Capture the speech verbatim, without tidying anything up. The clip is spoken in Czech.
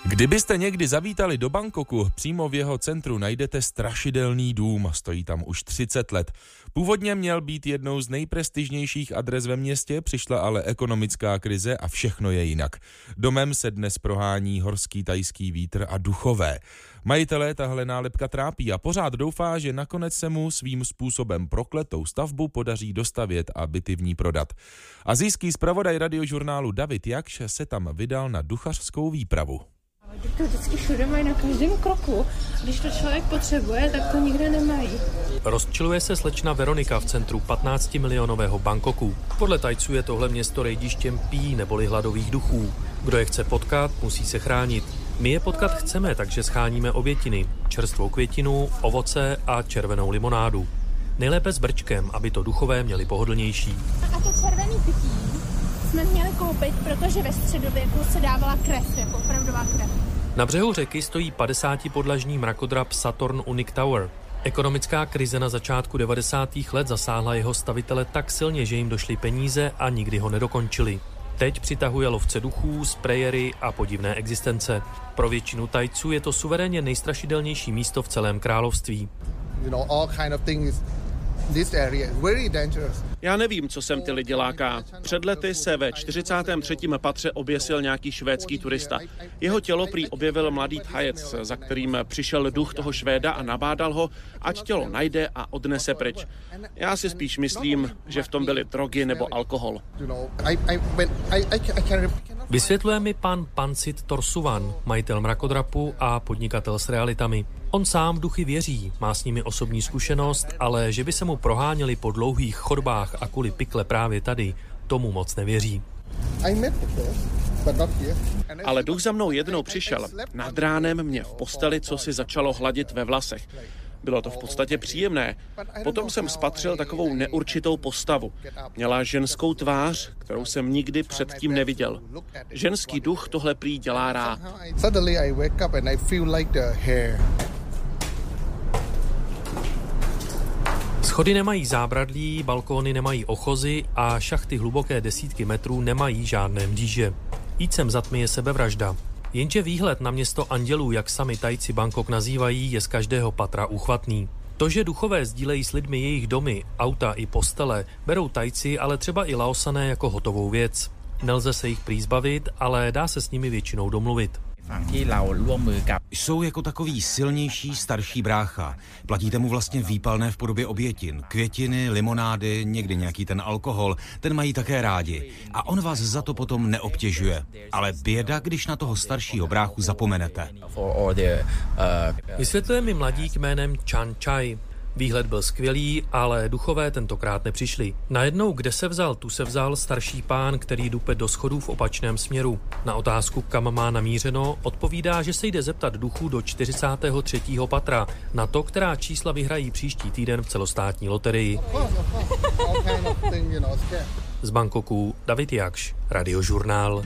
Kdybyste někdy zavítali do Bangkoku, přímo v jeho centru najdete strašidelný dům, stojí tam už třicet let. Původně měl být jednou z nejprestižnějších adres ve městě, přišla ale ekonomická krize a všechno je jinak. Domem se dnes prohání horský thajský vítr a duchové. Majitelé tahle nálepka trápí a pořád doufá, že nakonec se mu svým způsobem prokletou stavbu podaří dostavět a byty v ní prodat. Asijský zpravodaj radiožurnálu David Jakš se tam vydal na duchařskou výpravu. To vždycky všude mají na každém kroku. Když to člověk potřebuje, tak to nikde nemají. Rozčiluje se slečna Veronika v centru patnáctimilionového Bangkoku. Podle Thajců je tohle město rejdištěm pí neboli hladových duchů. Kdo je chce potkat, musí se chránit. My je potkat chceme, takže scháníme obětiny, čerstvou květinu, ovoce a červenou limonádu. Nejlépe s brčkem, aby to duchové měli pohodlnější. A to červený pití jsme měli koupit, protože ve středověku se dávala krev, jako opravdová krev. Na břehu řeky stojí padesátipodlažní mrakodrap Saturn Unique Tower. Ekonomická krize na začátku devadesátých let zasáhla jeho stavitele tak silně, že jim došly peníze a nikdy ho nedokončili. Teď přitahuje lovce duchů, sprejery a podivné existence. Pro většinu Thajců je to suverénně nejstrašidelnější místo v celém království. Já nevím, co sem ty lidi láká. Před lety se ve čtyřicátém třetím patře oběsil nějaký švédský turista. Jeho tělo prý objevil mladý Thajec, za kterým přišel duch toho Švéda a nabádal ho, ať tělo najde a odnese pryč. Já si spíš myslím, že v tom byly drogy nebo alkohol. Vysvětluje mi pan Pancit Torsuvan, majitel mrakodrapu a podnikatel s realitami. On sám v duchy věří, má s nimi osobní zkušenost, ale že by se mu proháněli po dlouhých chodbách a kvůli pikle právě tady, tomu moc nevěří. Ale duch za mnou jednou přišel. Nad ránem mě v posteli co si začalo hladit ve vlasech. Bylo to v podstatě příjemné. Potom jsem spatřil takovou neurčitou postavu. Měla ženskou tvář, kterou jsem nikdy předtím neviděl. Ženský duch tohle prý dělá rád. Schody nemají zábradlí, balkóny nemají ochozy a šachty hluboké desítky metrů nemají žádné mříže. Jít sem za tmy je sebevražda. Jenže výhled na město andělů, jak sami Thajci Bangkok nazývají, je z každého patra úchvatný. To, že duchové sdílejí s lidmi jejich domy, auta i postele, berou Thajci, ale třeba i Laosané jako hotovou věc. Nelze se jich prý zbavit, ale dá se s nimi většinou domluvit. Jsou jako takový silnější starší brácha. Platíte mu vlastně výpalné v podobě obětin. Květiny, limonády, někdy nějaký ten alkohol, ten mají také rádi. A on vás za to potom neobtěžuje. Ale běda, když na toho staršího bráchu zapomenete. Vysvětluje mi mladík jménem Chan Chai. Výhled byl skvělý, ale duchové tentokrát nepřišli. Najednou, kde se vzal, tu se vzal starší pán, který dupe do schodů v opačném směru. Na otázku, kam má namířeno, odpovídá, že se jde zeptat duchů do čtyřicátého třetího patra, na to, která čísla vyhrají příští týden v celostátní loterii. Z Bangkoku David Jakš, Radiožurnál.